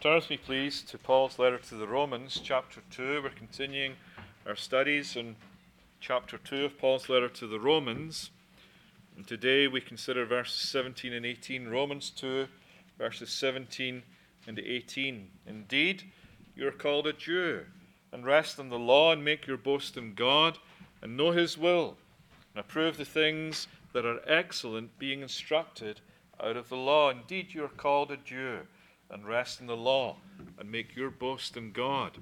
Turn with me, please, to Paul's letter to the Romans, chapter 2. We're continuing our studies in chapter 2 of Paul's letter to the Romans. And today we consider verses 17 and 18. Romans 2, verses 17 and 18. Indeed, you are called a Jew, and rest in the law, and make your boast in God, and know his will, and approve the things that are excellent, being instructed out of the law. Indeed, you are called a Jew, and rest in the law, and make your boast in God.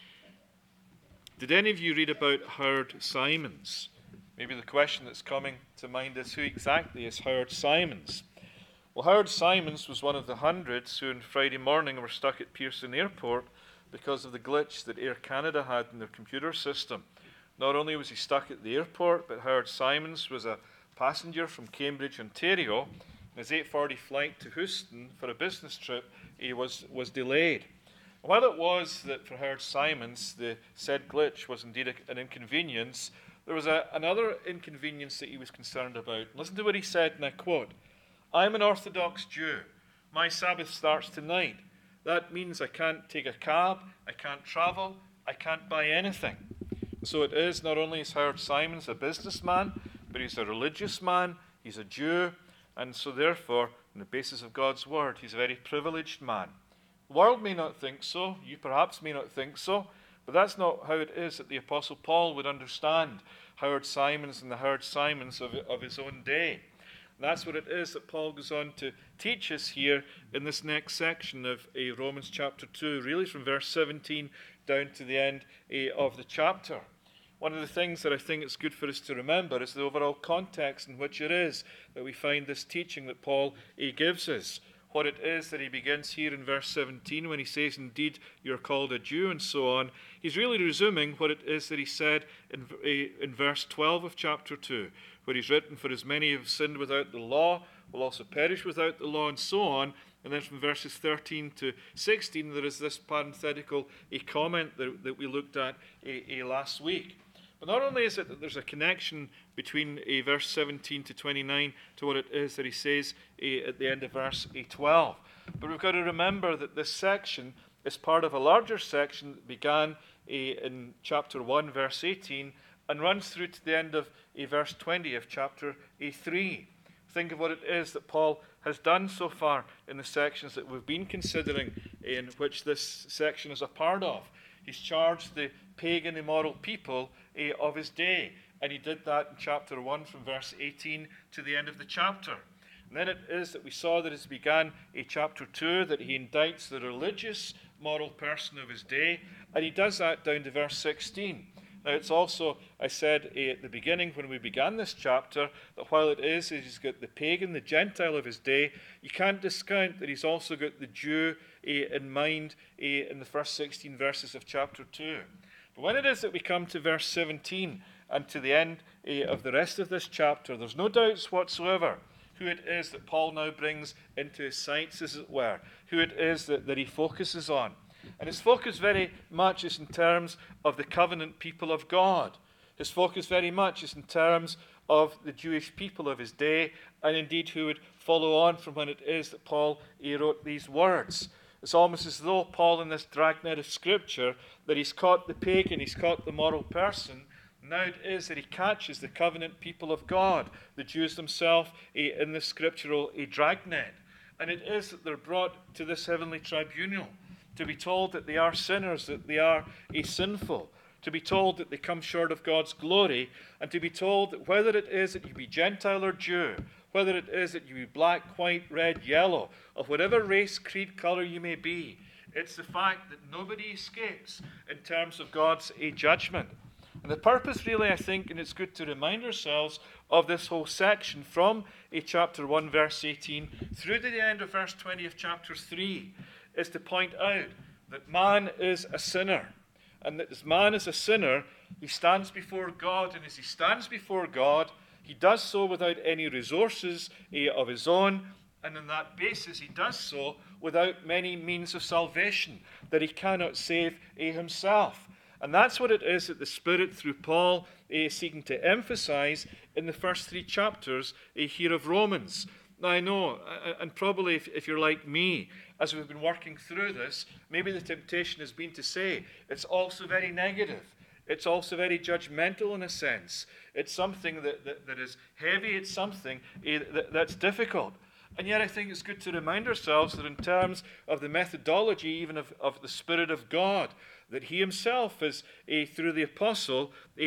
Did any of you read about Howard Simons? Maybe the question that's coming to mind is, who exactly is Howard Simons? Well, Howard Simons was one of the hundreds who on Friday morning were stuck at Pearson Airport because of the glitch that Air Canada had in their computer system. Not only was he stuck at the airport, but Howard Simons was a passenger from Cambridge, Ontario. His 8:40 flight to Houston for a business trip was delayed. While it was that for Howard Simons the said glitch was indeed an inconvenience, there was another inconvenience that he was concerned about. Listen to what he said, and I quote, "I'm an Orthodox Jew. My Sabbath starts tonight. That means I can't take a cab, I can't travel, I can't buy anything." So it is, not only is Howard Simons a businessman, but he's a religious man, he's a Jew, and so therefore, on the basis of God's word, he's a very privileged man. The world may not think so, you perhaps may not think so, but that's not how it is that the Apostle Paul would understand Howard Simons and the Howard Simons of his own day. And that's what it is that Paul goes on to teach us here in this next section of Romans chapter 2, really from verse 17 down to the end of the chapter. One of the things that I think it's good for us to remember is the overall context in which it is that we find this teaching that Paul gives us. What it is that he begins here in verse 17 when he says, "Indeed, you're called a Jew," and so on. He's really resuming what it is that he said in verse 12 of chapter 2, where he's written, "For as many have sinned without the law will also perish without the law," and so on. And then from verses 13 to 16, there is this parenthetical comment that we looked at last week. But not only is it that there's a connection between verse 17 to 29 to what it is that he says at the end of verse 12, but we've got to remember that this section is part of a larger section that began in chapter 1, verse 18, and runs through to the end of verse 20 of chapter 3. Think of what it is that Paul has done so far in the sections that we've been considering, in which this section is a part of. He's charged the pagan, immoral people of his day. And he did that in chapter 1 from verse 18 to the end of the chapter. And then it is that we saw that as began chapter 2 that he indicts the religious, moral person of his day. And he does that down to verse 16. Now it's also, I said at the beginning when we began this chapter, that while it is he's got the pagan, the Gentile of his day, you can't discount that he's also got the Jew in mind in the first 16 verses of chapter 2. But when it is that we come to verse 17 and to the end of the rest of this chapter, there's no doubts whatsoever who it is that Paul now brings into his sights, as it were, who it is that he focuses on. And his focus very much is in terms of the covenant people of God. His focus very much is in terms of the Jewish people of his day, and indeed who would follow on from when it is that Paul wrote these words. It's almost as though Paul, in this dragnet of Scripture, that he's caught the pagan, he's caught the moral person. Now it is that he catches the covenant people of God, the Jews themselves, in this scriptural dragnet. And it is that they're brought to this heavenly tribunal, to be told that they are sinners, that they are sinful, to be told that they come short of God's glory, and to be told that whether it is that you be Gentile or Jew, whether it is that you be black, white, red, yellow, of whatever race, creed, color you may be, it's the fact that nobody escapes in terms of God's judgment. And the purpose really, I think, and it's good to remind ourselves of this whole section from chapter 1, verse 18, through to the end of verse 20 of chapter 3, is to point out that man is a sinner. And that as man is a sinner, he stands before God, and as he stands before God, he does so without any resources of his own, and on that basis he does so without many means of salvation, that he cannot save himself. And that's what it is that the Spirit, through Paul, is seeking to emphasize in the first 3 chapters here of Romans. Now, I know, and probably if you're like me, as we've been working through this, maybe the temptation has been to say it's also very negative. It's also very judgmental in a sense. It's something that is heavy. It's something that's difficult. And yet I think it's good to remind ourselves that in terms of the methodology, even of the Spirit of God, that he himself is, through the apostle,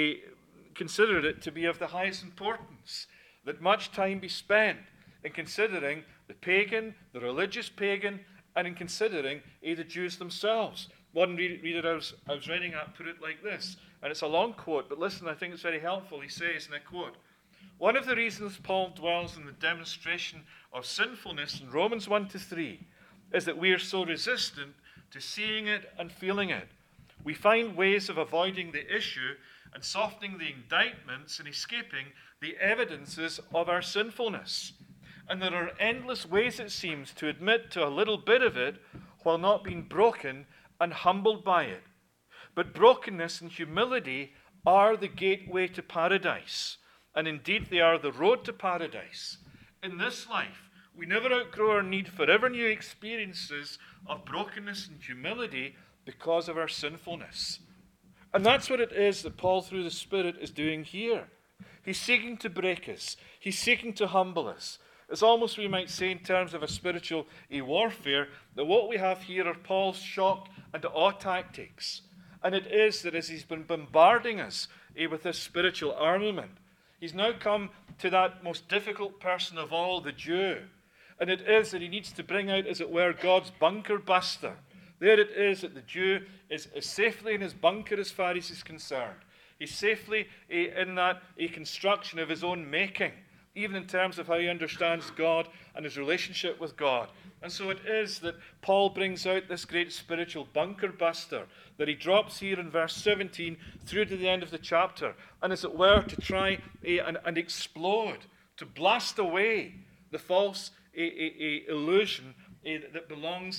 considered it to be of the highest importance, that much time be spent in considering the pagan, the religious pagan, and in considering the Jews themselves. One reader I was reading at put it like this, and it's a long quote, but listen, I think it's very helpful. He says, and I quote, "One of the reasons Paul dwells on the demonstration of sinfulness in Romans 1-3 is that we are so resistant to seeing it and feeling it. We find ways of avoiding the issue and softening the indictments and escaping the evidences of our sinfulness. And there are endless ways, it seems, to admit to a little bit of it while not being broken and humbled by it. But brokenness and humility are the gateway to paradise. And indeed, they are the road to paradise. In this life, we never outgrow our need for ever new experiences of brokenness and humility because of our sinfulness." And that's what it is that Paul, through the Spirit, is doing here. He's seeking to break us. He's seeking to humble us. It's almost, we might say, in terms of a spiritual warfare, that what we have here are Paul's shock and awe tactics. And it is that as he's been bombarding us with this spiritual armament, he's now come to that most difficult person of all, the Jew. And it is that he needs to bring out, as it were, God's bunker buster. There it is that the Jew is safely in his bunker as far as he's concerned. He's safely in that construction of his own making, even in terms of how he understands God and his relationship with God. And so it is that Paul brings out this great spiritual bunker buster that he drops here in verse 17 through to the end of the chapter, and as it were, to try and explode, to blast away the false illusion that belongs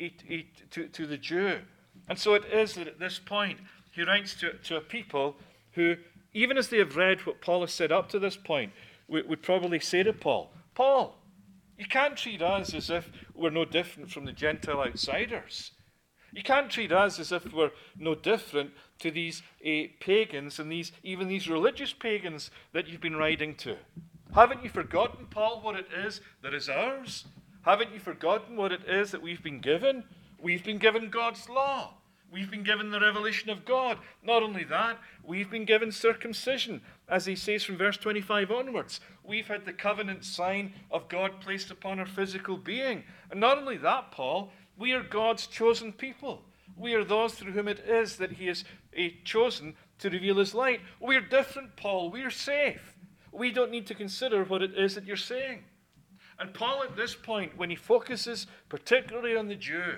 to the Jew. And so it is that at this point, he writes to a people who, even as they have read what Paul has said up to this point, would probably say to Paul, "Paul, you can't treat us as if we're no different from the Gentile outsiders. You can't treat us as if we're no different to these pagans and even these religious pagans that you've been writing to. Haven't you forgotten, Paul, what it is that is ours? Haven't you forgotten what it is that we've been given? We've been given God's law. We've been given the revelation of God. Not only that, we've been given circumcision. As he says from verse 25 onwards, we've had the covenant sign of God placed upon our physical being. And not only that, Paul, we are God's chosen people. We are those through whom it is that he has chosen to reveal his light. We're different, Paul. We're safe. We don't need to consider what it is that you're saying." And Paul, at this point, when he focuses particularly on the Jew,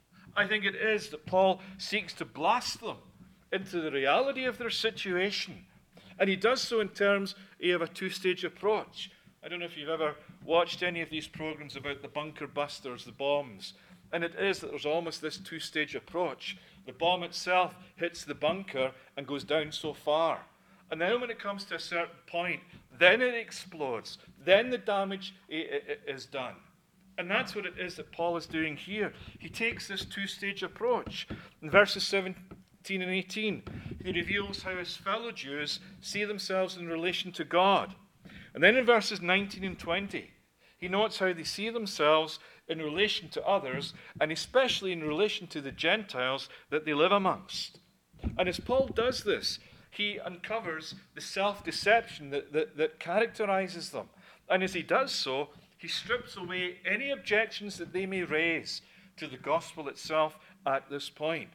I think it is that Paul seeks to blast them into the reality of their situation. And he does so in terms of a two-stage approach. I don't know if you've ever watched any of these programs about the bunker busters, the bombs. And it is that there's almost this two-stage approach. The bomb itself hits the bunker and goes down so far. And then when it comes to a certain point, then it explodes. Then the damage is done. And that's what it is that Paul is doing here. He takes this two-stage approach. In verses 17 and 18, he reveals how his fellow Jews see themselves in relation to God. And then in verses 19 and 20, he notes how they see themselves in relation to others, and especially in relation to the Gentiles that they live amongst. And as Paul does this, he uncovers the self-deception that characterizes them. And as he does so, he strips away any objections that they may raise to the gospel itself at this point.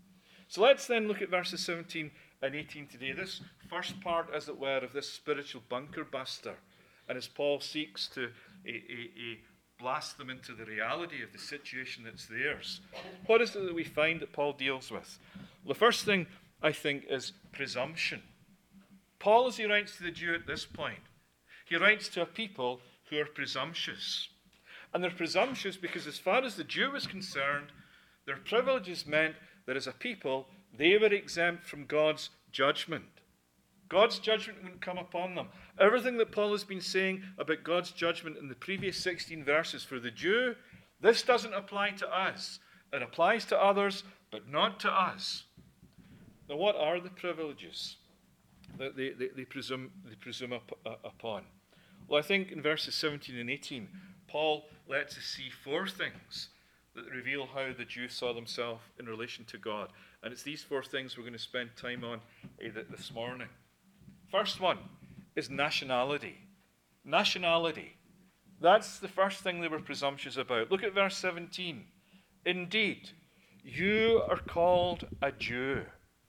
So let's then look at verses 17 and 18 today. This first part, as it were, of this spiritual bunker buster. And as Paul seeks to blast them into the reality of the situation that's theirs. What is it that we find that Paul deals with? Well, the first thing, I think, is presumption. Paul, as he writes to the Jew at this point, he writes to a people who are presumptuous. And they're presumptuous because as far as the Jew was concerned, their privileges meant that as a people, they were exempt from God's judgment. God's judgment wouldn't come upon them. Everything that Paul has been saying about God's judgment in the previous 16 verses for the Jew, this doesn't apply to us. It applies to others, but not to us. Now, what are the privileges that they presume upon? Well, I think in verses 17 and 18, Paul lets us see four things that reveal how the Jews saw themselves in relation to God. And it's these four things we're going to spend time on this morning. First one is nationality. Nationality. That's the first thing they were presumptuous about. Look at verse 17. Indeed, you are called a Jew.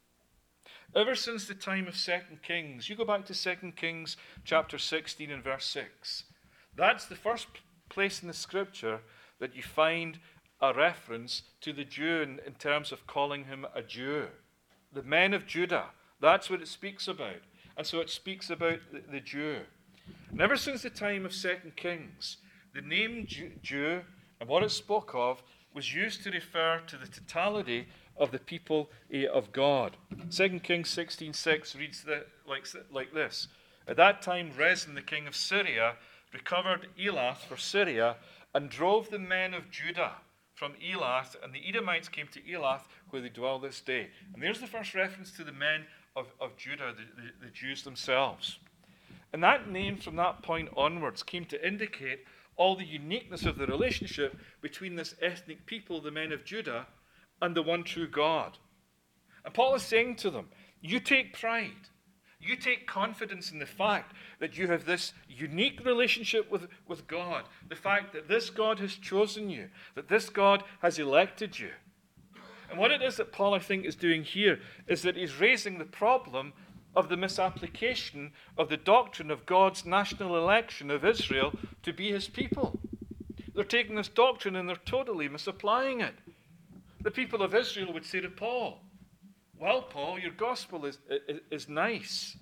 Ever since the time of 2 Kings, you go back to 2 Kings chapter 16 and verse 6. That's the first place in the scripture that you find a reference to the Jew in terms of calling him a Jew. The men of Judah, that's what it speaks about. And so it speaks about the Jew. And ever since the time of 2 Kings, the name Jew and what it spoke of was used to refer to the totality of the people of God. 2 Kings 16:6 reads like this. At that time, Rezin, the king of Syria, recovered Elath for Syria and drove the men of Judah from Elath, and the Edomites came to Elath, where they dwell this day. And there's the first reference to the men of Judah, the Jews themselves. And that name from that point onwards came to indicate all the uniqueness of the relationship between this ethnic people, the men of Judah, and the one true God. And Paul is saying to them, you take pride, you take confidence in the fact that you have this unique relationship with God, the fact that this God has chosen you, that this God has elected you. And what it is that Paul, I think, is doing here is that he's raising the problem of the misapplication of the doctrine of God's national election of Israel to be his people. They're taking this doctrine and they're totally misapplying it. The people of Israel would say to Paul, well, Paul, your gospel is nice.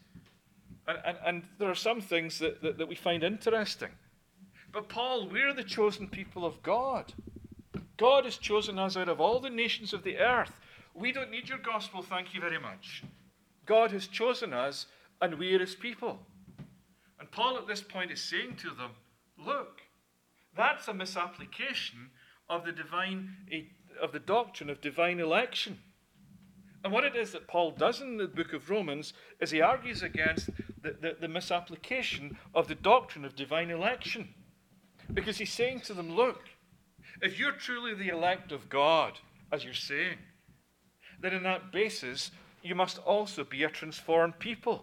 And there are some things that we find interesting. But Paul, we're the chosen people of God. God has chosen us out of all the nations of the earth. We don't need your gospel, thank you very much. God has chosen us, and we are his people. And Paul at this point is saying to them, look, that's a misapplication of the doctrine of divine election. And what it is that Paul does in the book of Romans is he argues against the misapplication of the doctrine of divine election. Because he's saying to them, look, if you're truly the elect of God, as you're saying, then in that basis, you must also be a transformed people.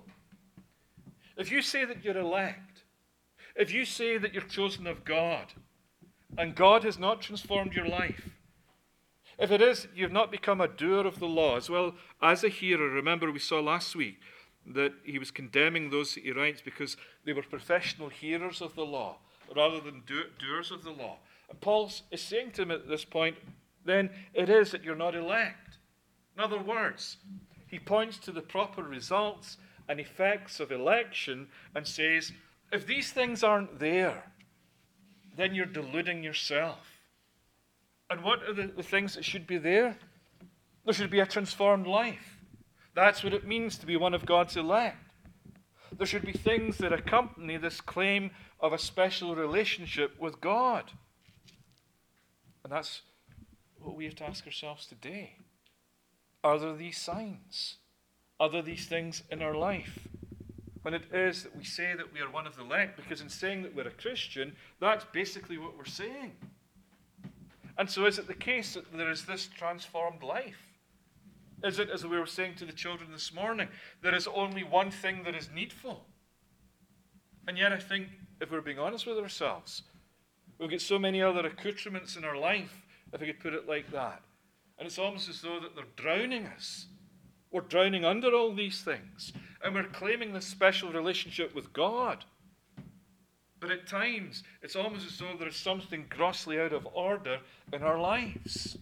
If you say that you're elect, if you say that you're chosen of God, and God has not transformed your life, if it is you've not become a doer of the law as well as a hearer, remember we saw last week that he was condemning those that he writes because they were professional hearers of the law rather than doers of the law. And Paul is saying to him at this point, then it is that you're not elect. In other words, he points to the proper results and effects of election and says, if these things aren't there, then you're deluding yourself. And what are the things that should be there? There should be a transformed life. That's what it means to be one of God's elect. There should be things that accompany this claim of a special relationship with God. And that's what we have to ask ourselves today. Are there these signs? Are there these things in our life? When it is that we say that we are one of the elect, because in saying that we're a Christian, that's basically what we're saying. And so is it the case that there is this transformed life? Is it, as we were saying to the children this morning, there is only one thing that is needful? And yet I think, if we're being honest with ourselves, we've got so many other accoutrements in our life, if I could put it like that. And it's almost as though that they're drowning us. We're drowning under all these things. And we're claiming this special relationship with God. But at times, it's almost as though there's something grossly out of order in our lives.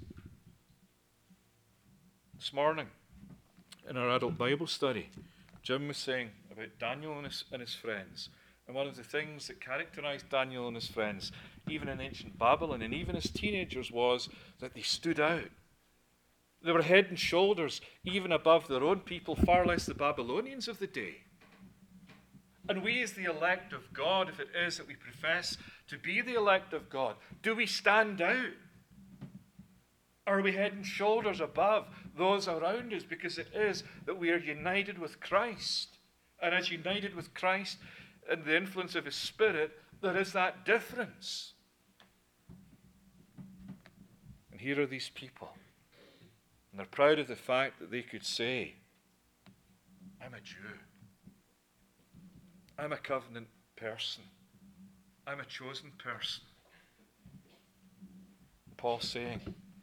This morning, in our adult Bible study, Jim was saying about Daniel and his friends. And one of the things that characterized Daniel and his friends, even in ancient Babylon and even as teenagers, was that they stood out. They were head and shoulders even above their own people, far less the Babylonians of the day. And we as the elect of God, if it is that we profess to be the elect of God, do we stand out? Are we head and shoulders above those around us? Because it is that we are united with Christ. And as united with Christ and the influence of His Spirit, there is that difference. And here are these people. And they're proud of the fact that they could say, I'm a Jew. I'm a covenant person. I'm a chosen person. Paul's saying,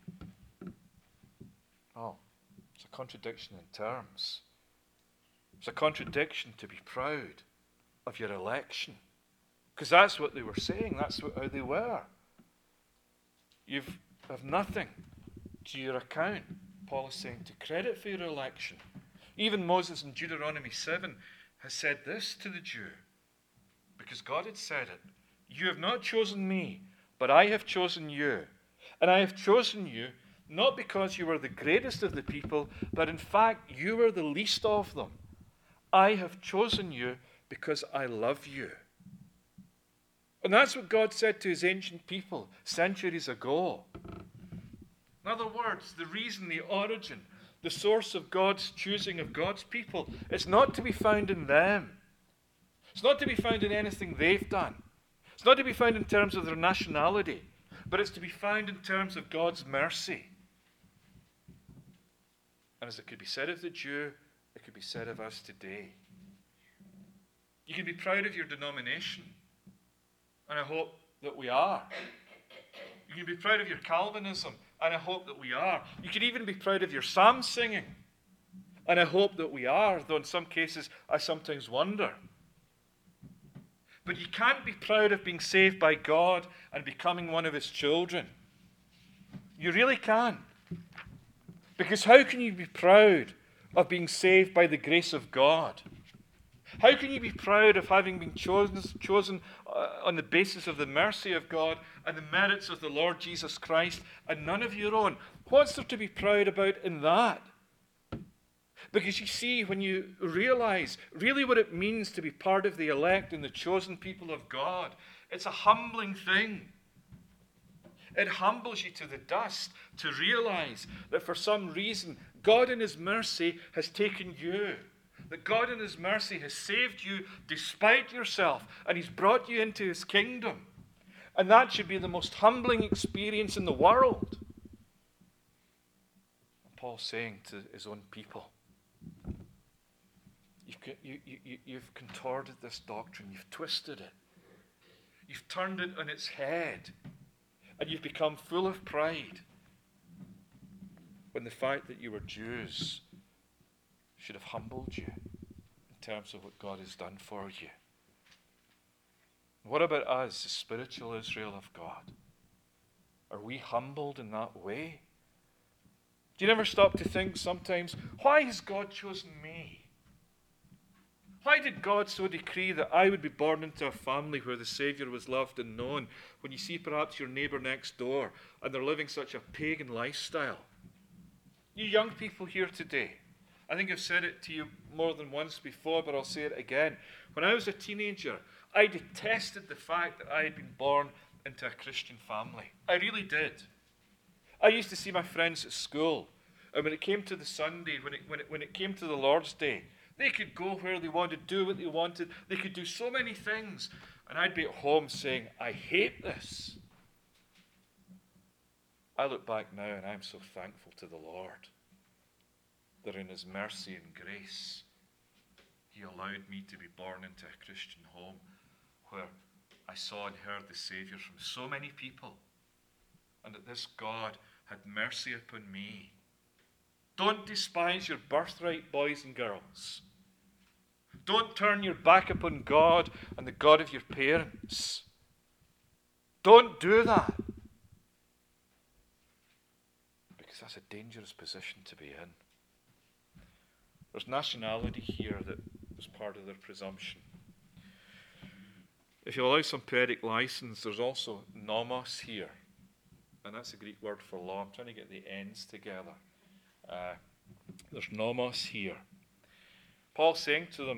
oh, it's a contradiction in terms. It's a contradiction to be proud of your election. Because that's what they were saying. That's how they were. You have nothing to your account, Paul is saying, to credit for your election. Even Moses in Deuteronomy 7 has said this to the Jew, because God had said it. You have not chosen me, but I have chosen you. And I have chosen you not because you were the greatest of the people, but in fact you were the least of them. I have chosen you because I love you. And that's what God said to His ancient people centuries ago. In other words, the reason, the origin, the source of God's choosing of God's people, it's not to be found in them. It's not to be found in anything they've done. It's not to be found in terms of their nationality, but it's to be found in terms of God's mercy. And as it could be said of the Jew, it could be said of us today. You can be proud of your denomination, and I hope that we are. You can be proud of your Calvinism, and I hope that we are. You could even be proud of your psalm singing, and I hope that we are, though in some cases I sometimes wonder. But you can't be proud of being saved by God and becoming one of His children. You really can't. Because how can you be proud of being saved by the grace of God? How can you be proud of having been chosen on the basis of the mercy of God and the merits of the Lord Jesus Christ and none of your own? What's there to be proud about in that? Because you see, when you realize really what it means to be part of the elect and the chosen people of God, it's a humbling thing. It humbles you to the dust to realize that for some reason, God in His mercy has taken you. That God in His mercy has saved you despite yourself, and He's brought you into His kingdom. And that should be the most humbling experience in the world. And Paul's saying to his own people, you've contorted this doctrine, you've twisted it, you've turned it on its head, and you've become full of pride, when the fact that you were Jews should have humbled you in terms of what God has done for you. What about us, the spiritual Israel of God? Are we humbled in that way? Do you never stop to think sometimes, why has God chosen me? Why did God so decree that I would be born into a family where the Saviour was loved and known, when you see perhaps your neighbour next door and they're living such a pagan lifestyle? You young people here today, I think I've said it to you more than once before, but I'll say it again. When I was a teenager, I detested the fact that I had been born into a Christian family. I really did. I used to see my friends at school, and when it came to the Sunday, when it came to the Lord's Day, they could go where they wanted, do what they wanted. They could do so many things. And I'd be at home saying, I hate this. I look back now and I'm so thankful to the Lord that in His mercy and grace, He allowed me to be born into a Christian home where I saw and heard the Saviour from so many people, and that this God had mercy upon me. Don't despise your birthright, boys and girls. Don't turn your back upon God and the God of your parents. Don't do that. Because that's a dangerous position to be in. There's nationality here that was part of their presumption. If you allow some poetic license, there's also nomos here. And that's a Greek word for law. I'm trying to get the ends together. There's nomos here. Paul's saying to them,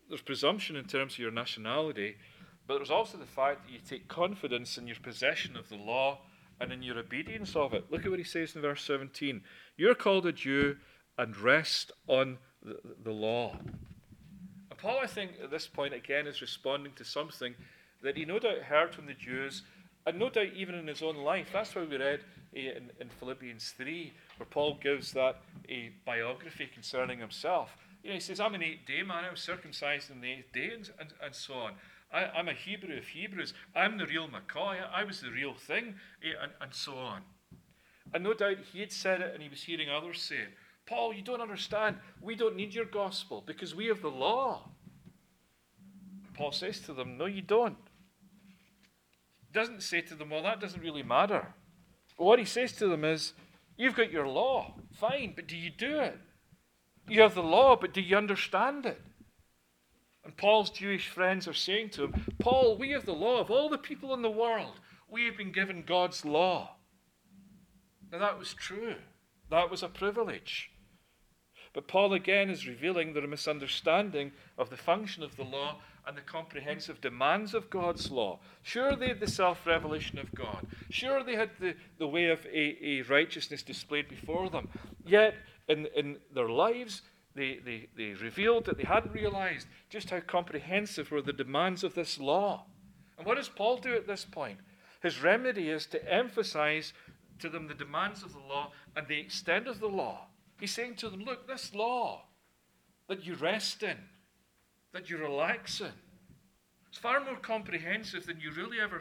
there's presumption in terms of your nationality, but there's also the fact that you take confidence in your possession of the law and in your obedience of it. Look at what he says in verse 17. You're called a Jew and rest on the law. And Paul, I think, at this point again is responding to something that he no doubt heard from the Jews, and no doubt even in his own life. That's why we read in Philippians 3, where Paul gives that a biography concerning himself. He says, I'm an 8th-day man, I was circumcised on the 8th day, and so on. I'm a Hebrew of Hebrews. I'm the real McCoy. I was the real thing, and so on. And no doubt he had said it, and he was hearing others say it. Paul, you don't understand. We don't need your gospel because we have the law. Paul says to them, no, you don't. He doesn't say to them, well, that doesn't really matter. But what he says to them is, you've got your law, fine, but do you do it? You have the law, but do you understand it? And Paul's Jewish friends are saying to him, Paul, we have the law of all the people in the world. We have been given God's law. Now that was true. That was a privilege. But Paul again is revealing their misunderstanding of the function of the law and the comprehensive demands of God's law. Sure, they had the self-revelation of God. Sure, they had the way of a righteousness displayed before them. Yet, in their lives, they revealed that they hadn't realized just how comprehensive were the demands of this law. And what does Paul do at this point? His remedy is to emphasize to them the demands of the law and the extent of the law. He's saying to them, look, this law that you rest in, that you relax in, it's far more comprehensive than you really ever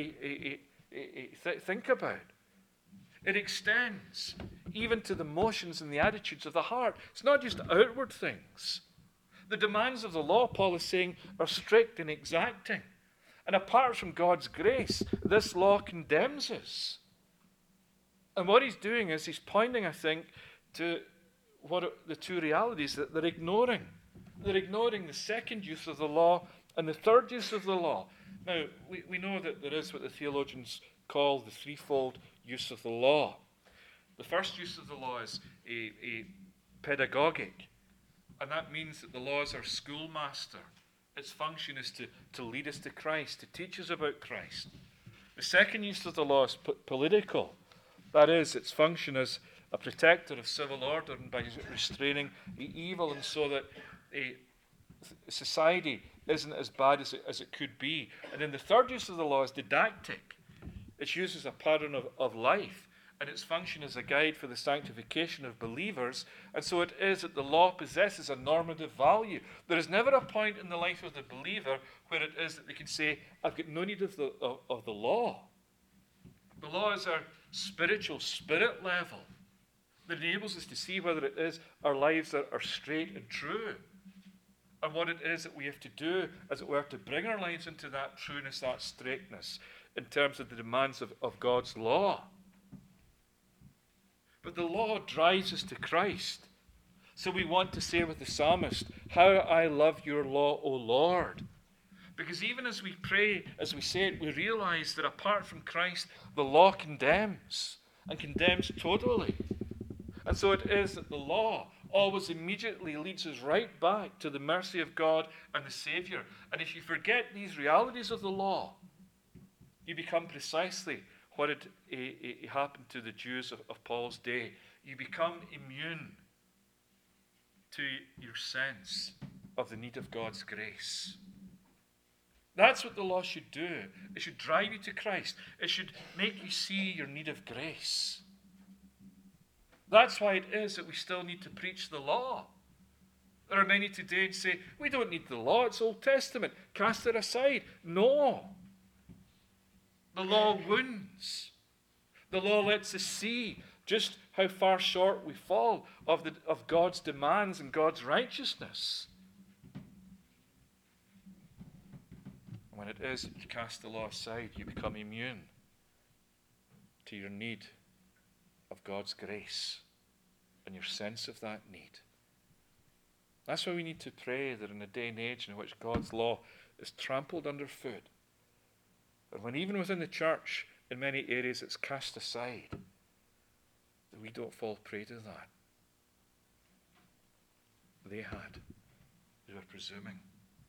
think about. It extends even to the motions and the attitudes of the heart. It's not just outward things. The demands of the law, Paul is saying, are strict and exacting. And apart from God's grace, this law condemns us. And what he's doing is he's pointing, I think, to the two realities that they're ignoring. They're ignoring the second use of the law and the third use of the law. Now, we know that there is what the theologians call the threefold use of the law. The first use of the law is a pedagogic, and that means that the law is our schoolmaster. Its function is to lead us to Christ, to teach us about Christ. The second use of the law is political. That is, its function as a protector of civil order and by restraining the evil, and so that a society isn't as bad as it could be. And then the third use of the law is didactic. It's used as a pattern of life, and its function as a guide for the sanctification of believers. And so it is that the law possesses a normative value. There is never a point in the life of the believer where it is that they can say, I've got no need of the law. The law is our spiritual spirit level that enables us to see whether it is our lives are straight and true, and what it is that we have to do, as it were, to bring our lives into that trueness, that straightness, in terms of the demands of God's law. But the law drives us to Christ. So we want to say with the psalmist, how I love your law, O Lord. Because even as we pray, as we say it, we realize that apart from Christ, the law condemns, and condemns totally. And so it is that the law always immediately leads us right back to the mercy of God and the Savior. And if you forget these realities of the law, you become precisely what had happened to the Jews of Paul's day. You become immune to your sense of the need of God's grace. That's what the law should do. It should drive you to Christ. It should make you see your need of grace. That's why it is that we still need to preach the law. There are many today who say, we don't need the law, it's Old Testament. Cast it aside. No. The law wounds. The law lets us see just how far short we fall of God's demands and God's righteousness. When it is that you cast the law aside, you become immune to your need of God's grace and your sense of that need. That's why we need to pray that in a day and age in which God's law is trampled underfoot, and when even within the church in many areas it's cast aside, that we don't fall prey to that. They had. They were presuming.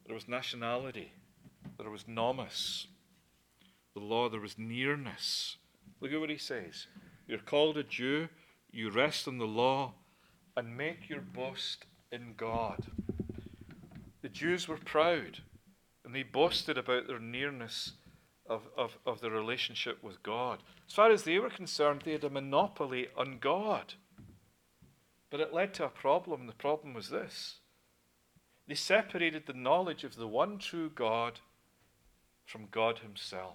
there was nationality, there was nomos. The law, there was nearness. Look at what he says. You're called a Jew, you rest on the law, and make your boast in God. The Jews were proud, and they boasted about their nearness of their relationship with God. As far as they were concerned, they had a monopoly on God. But it led to a problem. The problem was this. They separated the knowledge of the one true God from God himself.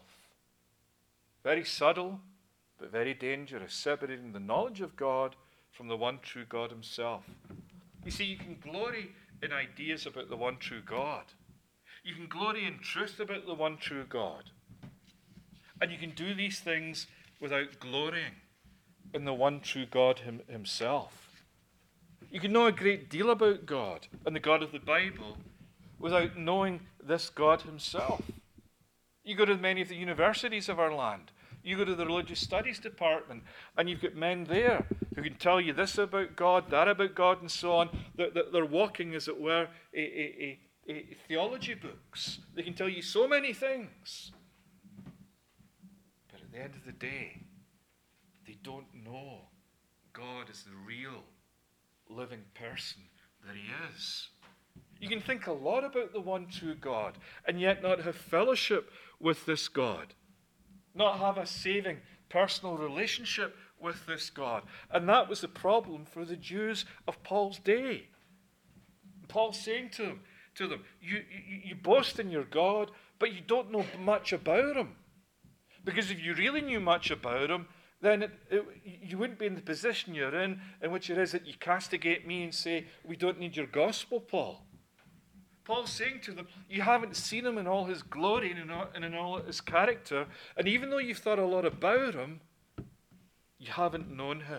Very subtle, but very dangerous, separating the knowledge of God from the one true God himself. You see, you can glory in ideas about the one true God. You can glory in truth about the one true God. And you can do these things without glorying in the one true God himself. You can know a great deal about God and the God of the Bible without knowing this God himself. You go to many of the universities of our land. You go to the religious studies department, and you've got men there who can tell you this about God, that about God, and so on. They're walking, as it were, a theology books. They can tell you so many things. But at the end of the day, they don't know God as the real, living person that he is. You can think a lot about the one true God, and yet not have fellowship with this God. Not have a saving personal relationship with this God. And that was the problem for the Jews of Paul's day. Paul's saying to them, you boast in your God, but you don't know much about him. Because if you really knew much about him, then you wouldn't be in the position you're in which it is that you castigate me and say, we don't need your gospel, Paul. Paul's saying to them, you haven't seen him in all his glory and in all his character, and even though you've thought a lot about him, you haven't known him.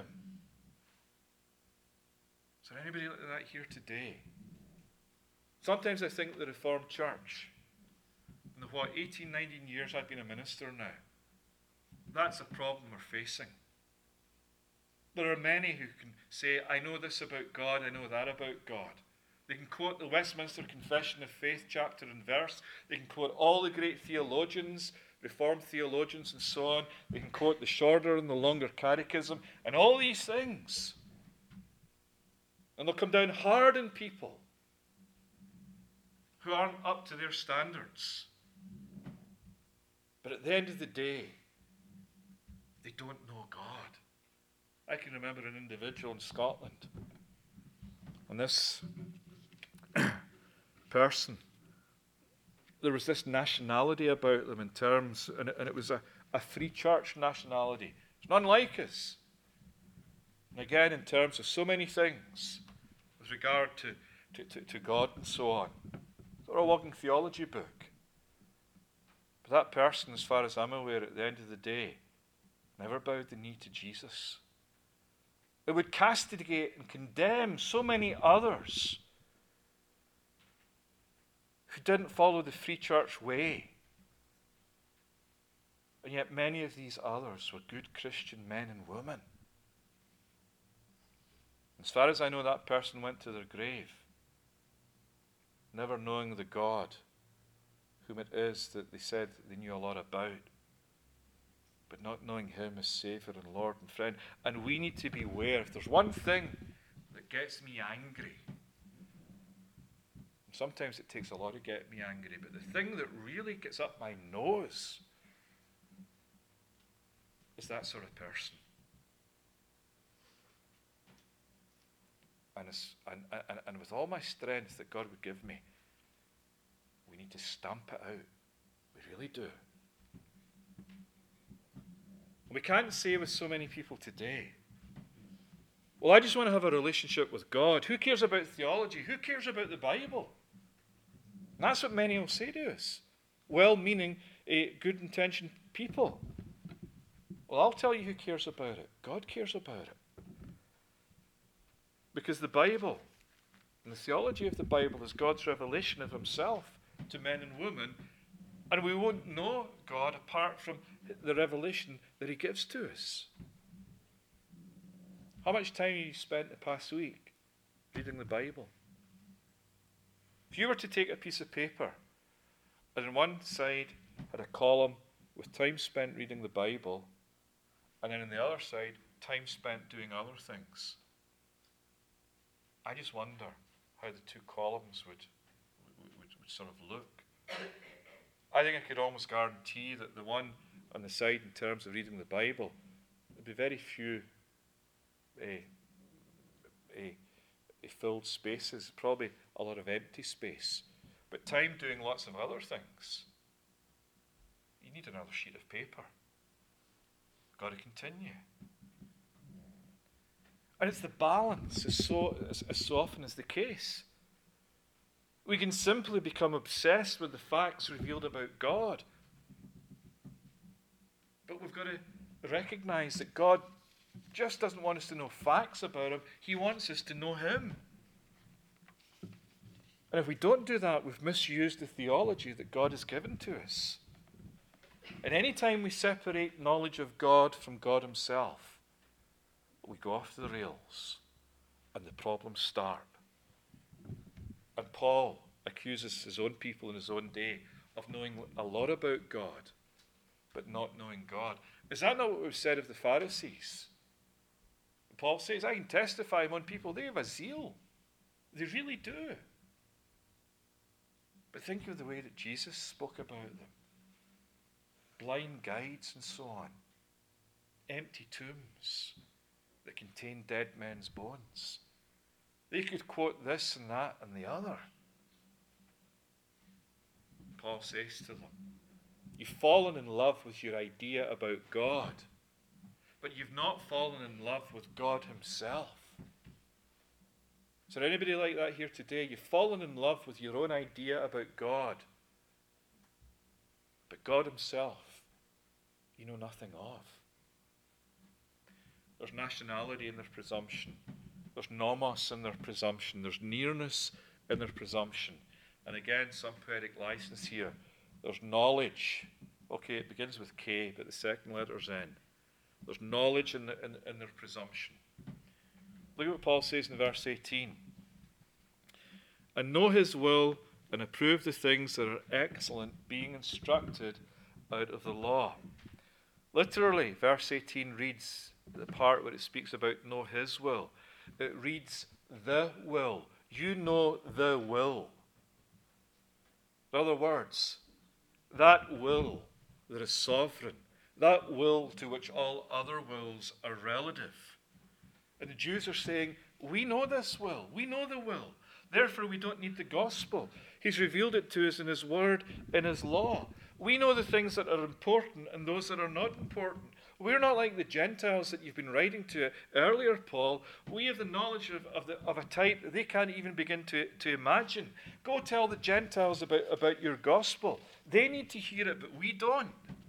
Is there anybody like that here today? Sometimes I think the Reformed Church, in the 18, 19 years I've been a minister now, that's a problem we're facing. There are many who can say, I know this about God, I know that about God. They can quote the Westminster Confession of Faith, chapter and verse. They can quote all the great theologians, Reformed theologians and so on. They can quote the shorter and the longer catechism and all these things. And they'll come down hard on people who aren't up to their standards. But at the end of the day, they don't know God. I can remember an individual in Scotland, and this person, there was this nationality about them in terms, and it was a free church nationality. It's none like us. And again, in terms of so many things, with regard to God and so on. It's a walking theology book. But that person, as far as I'm aware, at the end of the day, never bowed the knee to Jesus. It would castigate and condemn so many others who didn't follow the free church way. And yet many of these others were good Christian men and women. As far as I know, that person went to their grave, never knowing the God whom it is that they said they knew a lot about, but not knowing him as Saviour and Lord and friend. And we need to beware. If there's one thing that gets me angry, and sometimes it takes a lot to get me angry, but the thing that really gets up my nose is that sort of person. And with all my strength that God would give me, we need to stamp it out. We really do. We can't say with so many people today, well, I just want to have a relationship with God. Who cares about theology? Who cares about the Bible? And that's what many will say to us. Well-meaning, good-intentioned people. Well, I'll tell you who cares about it. God cares about it. Because the Bible and the theology of the Bible is God's revelation of himself to men and women, and we won't know God apart from the revelation that he gives to us. How much time have you spent the past week reading the Bible? Have If you were to take a piece of paper and on one side had a column with time spent reading the Bible, and then on the other side, time spent doing other things, I just wonder how the two columns would sort of look. I think I could almost guarantee that the one on the side in terms of reading the Bible, there'd be very few filled spaces, probably a lot of empty space. But time doing lots of other things, you need another sheet of paper. Got to continue. And it's the balance, as so often is the case. We can simply become obsessed with the facts revealed about God. But we've got to recognize that God just doesn't want us to know facts about Him. He wants us to know Him. And if we don't do that, we've misused the theology that God has given to us. And any time we separate knowledge of God from God Himself, we go off the rails and the problems start. And Paul accuses his own people in his own day of knowing a lot about God, but not knowing God. Is that not what was said of the Pharisees? Paul says, I can testify among people, they have a zeal. They really do. But think of the way that Jesus spoke about them. Blind guides and so on. Empty tombs that contain dead men's bones. They could quote this and that and the other. Paul says to them, you've fallen in love with your idea about God, but you've not fallen in love with God Himself. Is there anybody like that here today? You've fallen in love with your own idea about God, but God Himself you know nothing of. There's nationality in their presumption. There's nomos in their presumption. There's nearness in their presumption. And again, some poetic license here. There's knowledge. Okay, it begins with K, but the second letter's N. There's knowledge in their presumption. Look at what Paul says in verse 18. And know His will and approve the things that are excellent, being instructed out of the law. Literally, verse 18 reads the part where it speaks about know His will. It reads the will. You know the will. In other words, that will that is sovereign, that will to which all other wills are relative. And the Jews are saying, we know this will. We know the will. Therefore, we don't need the gospel. He's revealed it to us in His word, in His law. We know the things that are important and those that are not important. We're not like the Gentiles that you've been writing to earlier, Paul. We have the knowledge of a type that they can't even begin to imagine. Go tell the Gentiles about your gospel. They need to hear it, but we don't.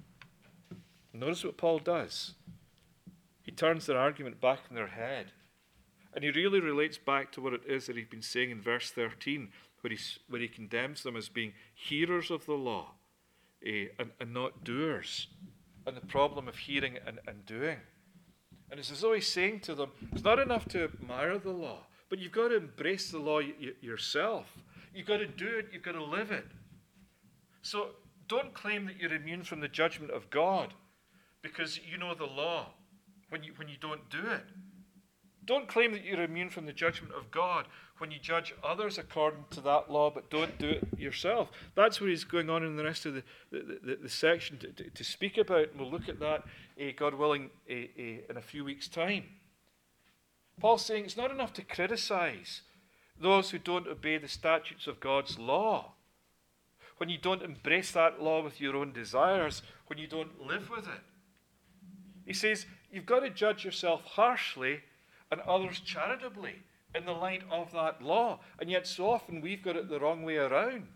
Notice what Paul does. He turns their argument back in their head. And he really relates back to what it is that he's been saying in verse 13, where he condemns them as being hearers of the law and not doers. And the problem of hearing and doing. And it's as though he's saying to them, it's not enough to admire the law, but you've got to embrace the law yourself. You've got to do it, you've got to live it. So don't claim that you're immune from the judgment of God because you know the law when you don't do it. Don't claim that you're immune from the judgment of God when you judge others according to that law, but don't do it yourself. That's what he's going on in the rest of the section to speak about, and we'll look at that, God willing, in a few weeks' time. Paul's saying it's not enough to criticize those who don't obey the statutes of God's law, when you don't embrace that law with your own desires, when you don't live with it. He says you've got to judge yourself harshly and others charitably in the light of that law. And yet so often we've got it the wrong way around.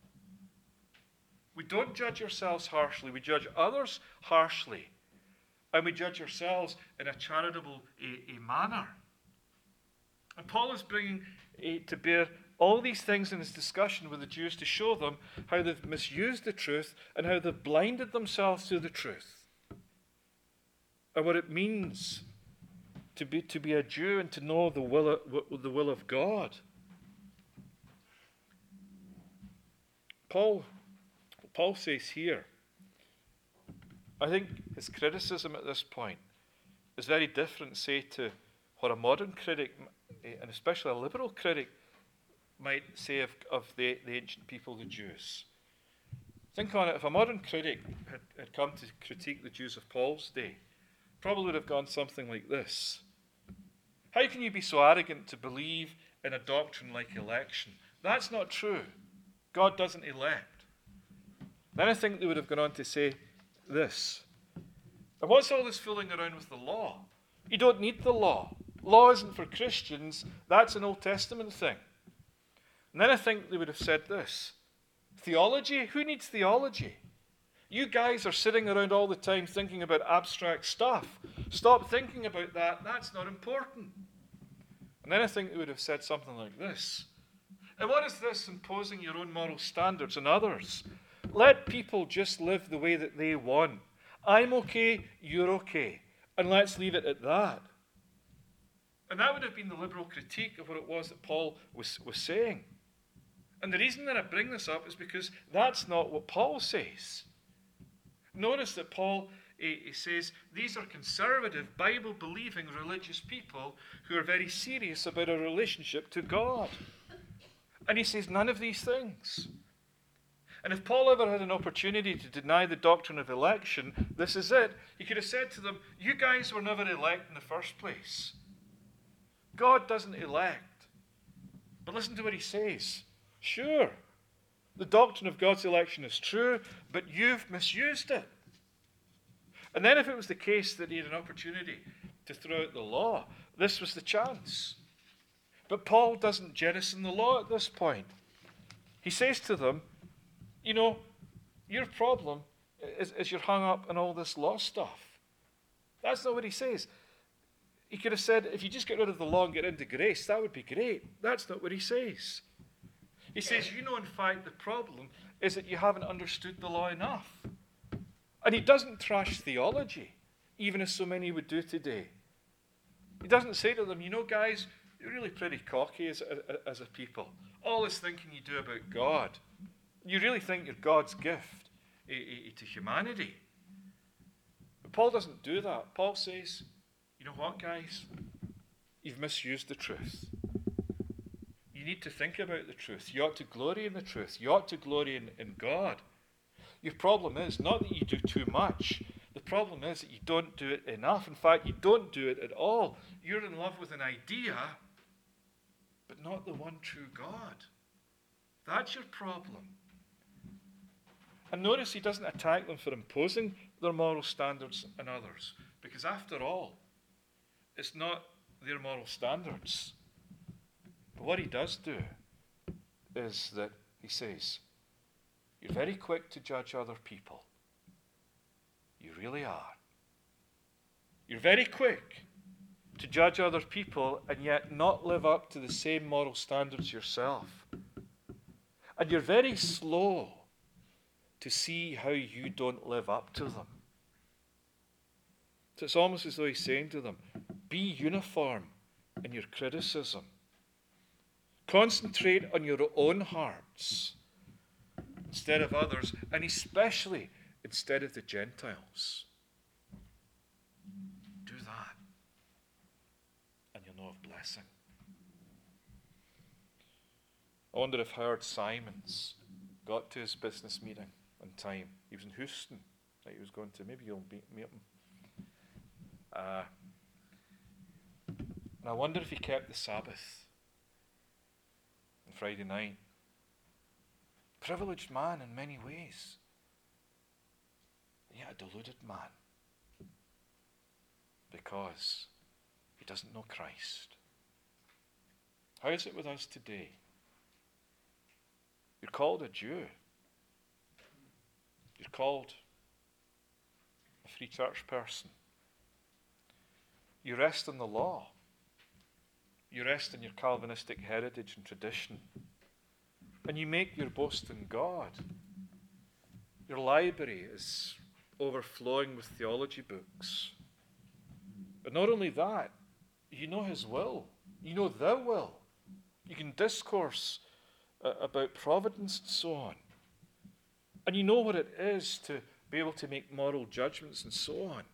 We don't judge ourselves harshly. We judge others harshly. And we judge ourselves in a charitable manner. And Paul is bringing to bear all these things in his discussion with the Jews to show them how they've misused the truth and how they've blinded themselves to the truth. And what it means to be a Jew and to know the will of God. Paul says here, I think his criticism at this point is very different, say, to what a modern critic, and especially a liberal critic, might say of the ancient people, the Jews. Think on it, if a modern critic had come to critique the Jews of Paul's day, probably would have gone something like this. How can you be so arrogant to believe in a doctrine like election? That's not true. God doesn't elect. Then I think they would have gone on to say this. And what's all this fooling around with the law? You don't need the law. Law isn't for Christians. That's an Old Testament thing. And then I think they would have said this. Theology? Who needs theology? You guys are sitting around all the time thinking about abstract stuff. Stop thinking about that. That's not important. And then I think they would have said something like this. And what is this, imposing your own moral standards on others? Let people just live the way that they want. I'm okay, you're okay. And let's leave it at that. And that would have been the liberal critique of what it was that Paul was saying. And the reason that I bring this up is because that's not what Paul says. Notice that Paul he says these are conservative, Bible-believing religious people who are very serious about a relationship to God. And he says none of these things. And if Paul ever had an opportunity to deny the doctrine of election, this is it. He could have said to them, you guys were never elect in the first place. God doesn't elect. But listen to what he says. Sure, the doctrine of God's election is true, but you've misused it. And then if it was the case that he had an opportunity to throw out the law, this was the chance. But Paul doesn't jettison the law at this point. He says to them, you know, your problem is you're hung up on all this law stuff. That's not what he says. He could have said, if you just get rid of the law and get into grace, that would be great. That's not what he says. He says, you know, in fact, the problem is that you haven't understood the law enough. And he doesn't trash theology, even as so many would do today. He doesn't say to them, you know, guys, you're really pretty cocky as a people. All this thinking you do about God. You really think you're God's gift to humanity. But Paul doesn't do that. Paul says, you know what, guys? You've misused the truth. You need to think about the truth. You ought to glory in the truth. You ought to glory in God. Your problem is not that you do too much. The problem is that you don't do it enough. In fact, you don't do it at all. You're in love with an idea, but not the one true God. That's your problem. And notice he doesn't attack them for imposing their moral standards on others. Because after all, it's not their moral standards. But what he does do is that he says, you're very quick to judge other people. You really are. You're very quick to judge other people and yet not live up to the same moral standards yourself. And you're very slow to see how you don't live up to them. So it's almost as though he's saying to them, be uniform in your criticism. Concentrate on your own hearts instead of others, and especially instead of the Gentiles. Do that, and you'll know of blessing. I wonder if Howard Simons got to his business meeting on time. He was in Houston that he was going to. Maybe you'll meet him. And I wonder if he kept the Sabbath on Friday night. Privileged man in many ways, and yet a deluded man because he doesn't know Christ. How is it with us today? You're called a Jew. You're called a free church person. You rest in the law. You rest in your Calvinistic heritage and tradition. And you make your boast in God. Your library is overflowing with theology books. But not only that, you know His will. You know the will. You can discourse about providence and so on. And you know what it is to be able to make moral judgments and so on.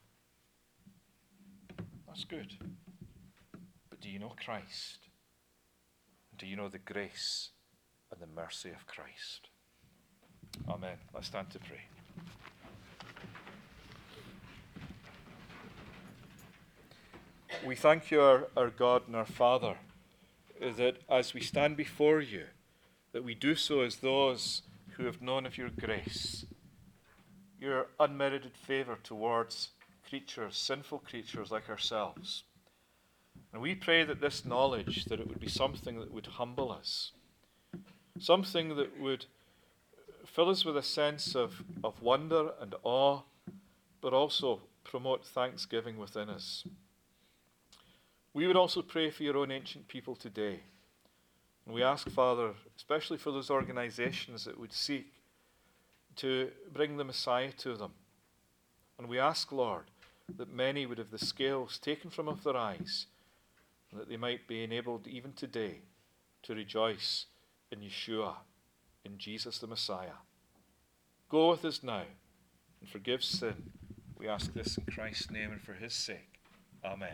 That's good. But do you know Christ? Do you know the grace and the mercy of Christ? Amen. Let's stand to pray. We thank you, our God and our Father, that as we stand before you, that we do so as those who have known of your grace, your unmerited favour towards creatures, sinful creatures like ourselves. And we pray that this knowledge, that it would be something that would humble us, something that would fill us with a sense of wonder and awe, but also promote thanksgiving within us. We would also pray for your own ancient people today. And we ask, Father, especially for those organizations that would seek to bring the Messiah to them. And we ask, Lord, that many would have the scales taken from off their eyes, and that they might be enabled even today to rejoice in Yeshua, in Jesus the Messiah. Go with us now and forgive sin. We ask this in Christ's name and for his sake. Amen.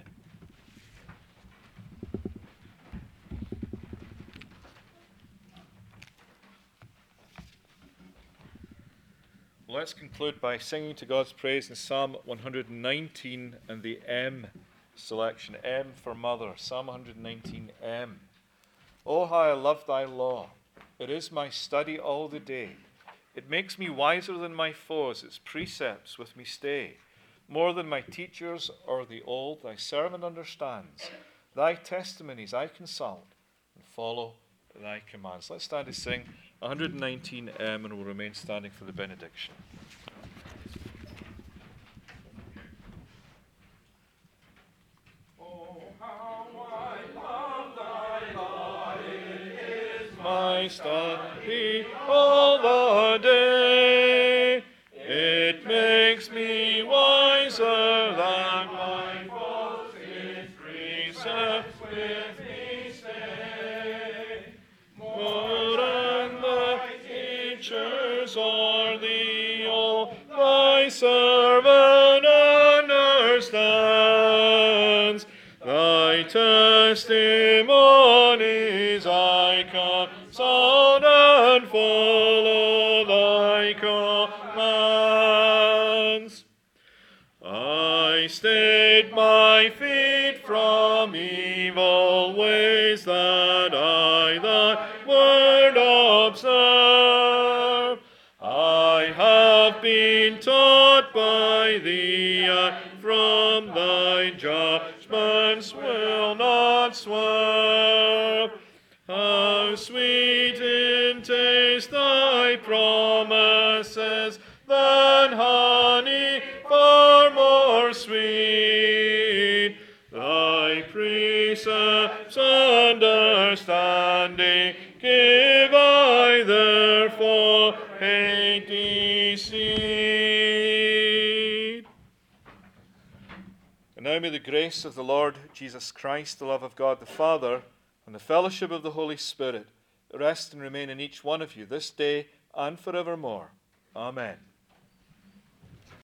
Let's conclude by singing to God's praise in Psalm 119 and the M selection. M for Mother, Psalm 119 M. Oh, how I love thy law. It is my study all the day. It makes me wiser than my foes. Its precepts with me stay. More than my teachers or the old, thy servant understands. Thy testimonies I consult and follow thy commands. Let's stand to sing 119 M and we'll remain standing for the benediction. Oh, how I love thy law, it is my study all the day. It makes me wiser than my foes, its precepts with me stay. More than thy teachers or the old, thy servant understands. Thy testimonies I consult and follow thy commands. I stayed my feet from evil ways that I thy word observe. I have been taught by thee, and from thy judgments will not swerve. How sweet in taste thy promises, than honey far more sweet. Thy precepts understanding give I, therefore hate deceit. And now may the grace of the Lord Jesus Christ, the love of God the Father, and the fellowship of the Holy Spirit rest and remain in each one of you this day and forevermore. Amen.